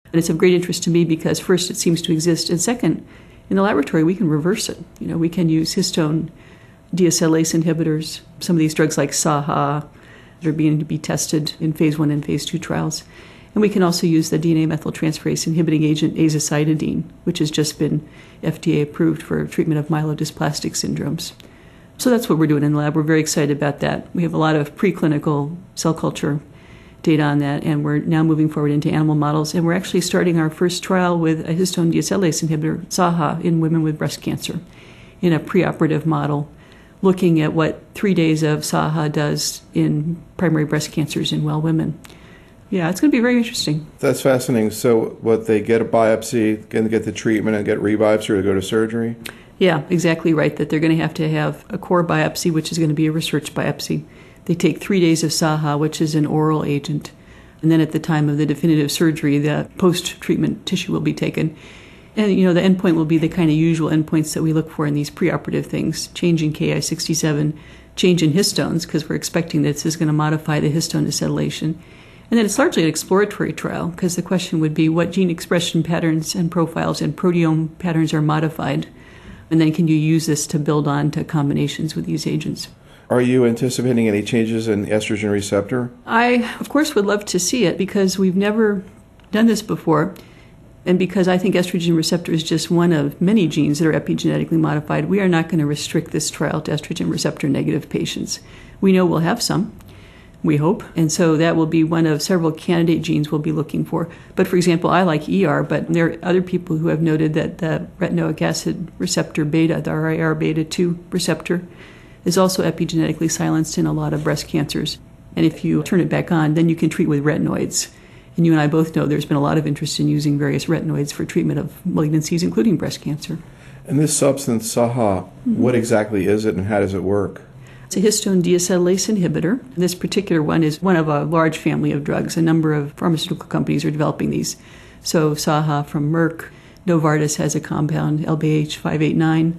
And it's of great interest to me because first, it seems to exist, and second, in the laboratory, we can reverse it. We can use histone deacetylase inhibitors, some of these drugs like SAHA that are beginning to be tested in phase 1 and phase 2 trials. And we can also use the DNA methyltransferase inhibiting agent azacitidine, which has just been FDA approved for treatment of myelodysplastic syndromes. So that's what we're doing in the lab. We're very excited about that. We have a lot of preclinical cell culture data on that, and we're now moving forward into animal models. And we're actually starting our first trial with a histone deacetylase inhibitor, SAHA, in women with breast cancer in a preoperative model, looking at what 3 days of SAHA does in primary breast cancers in well women. Yeah, it's going to be very interesting. That's fascinating. So they get a biopsy, going to get the treatment and get rebiopsy or go to surgery? Yeah, exactly right, that they're going to have a core biopsy, which is going to be a research biopsy. They take 3 days of SAHA, which is an oral agent. And then at the time of the definitive surgery, the post-treatment tissue will be taken. And, the endpoint will be the kind of usual endpoints that we look for in these preoperative things, change in Ki-67, change in histones, because we're expecting that this is going to modify the histone acetylation. And then it's largely an exploratory trial, because the question would be what gene expression patterns and profiles and proteome patterns are modified, and then can you use this to build on to combinations with these agents. Are you anticipating any changes in the estrogen receptor? I, of course, would love to see it, because we've never done this before, and because I think estrogen receptor is just one of many genes that are epigenetically modified. We are not going to restrict this trial to estrogen receptor negative patients. We know we'll have some, we hope. And so that will be one of several candidate genes we'll be looking for. But for example, I like ER, but there are other people who have noted that the retinoic acid receptor beta, the RIR beta 2 receptor, is also epigenetically silenced in a lot of breast cancers. And if you turn it back on, then you can treat with retinoids. And you and I both know there's been a lot of interest in using various retinoids for treatment of malignancies, including breast cancer. And this substance, SAHA, what exactly is it and how does it work? It's a histone deacetylase inhibitor. This particular one is one of a large family of drugs. A number of pharmaceutical companies are developing these. So SAHA from Merck, Novartis has a compound, LBH589,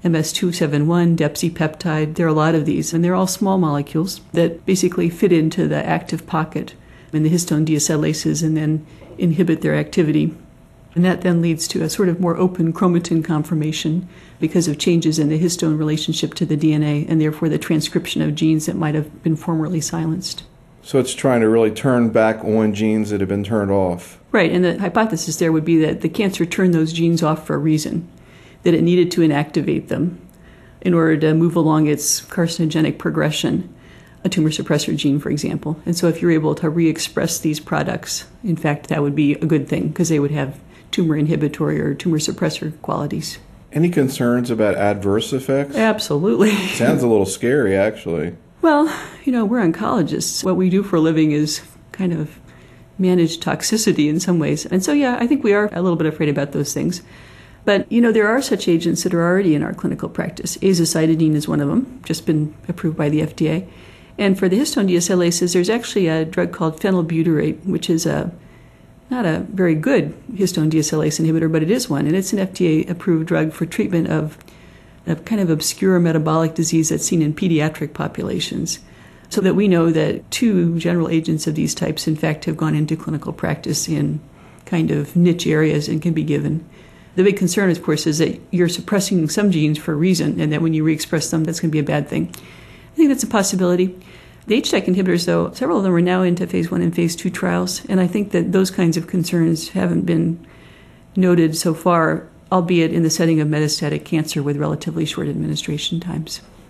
MS271, depsipeptide. There are a lot of these, and they're all small molecules that basically fit into the active pocket in the histone deacetylases and then inhibit their activity. And that then leads to a sort of more open chromatin conformation because of changes in the histone relationship to the DNA and therefore the transcription of genes that might have been formerly silenced. So it's trying to really turn back on genes that have been turned off. Right, and the hypothesis there would be that the cancer turned those genes off for a reason, that it needed to inactivate them in order to move along its carcinogenic progression, a tumor suppressor gene, for example. And so if you're able to re-express these products, in fact, that would be a good thing because they would have tumor inhibitory or tumor suppressor qualities. Any concerns about adverse effects? Absolutely. Sounds a little scary, actually. Well, we're oncologists. What we do for a living is kind of manage toxicity in some ways. And so, yeah, I think we are a little bit afraid about those things. But, there are such agents that are already in our clinical practice. Azacitidine is one of them, just been approved by the FDA. And for the histone deacetylases, there's actually a drug called phenylbutyrate, which is not a very good histone deacetylase inhibitor, but it is one. And it's an FDA-approved drug for treatment of a kind of obscure metabolic disease that's seen in pediatric populations. So that we know that 2 general agents of these types, in fact, have gone into clinical practice in kind of niche areas and can be given. The big concern, of course, is that you're suppressing some genes for a reason, and that when you re-express them, that's going to be a bad thing. I think that's a possibility. The HDAC inhibitors, though, several of them are now into phase 1 and phase 2 trials, and I think that those kinds of concerns haven't been noted so far, albeit in the setting of metastatic cancer with relatively short administration times.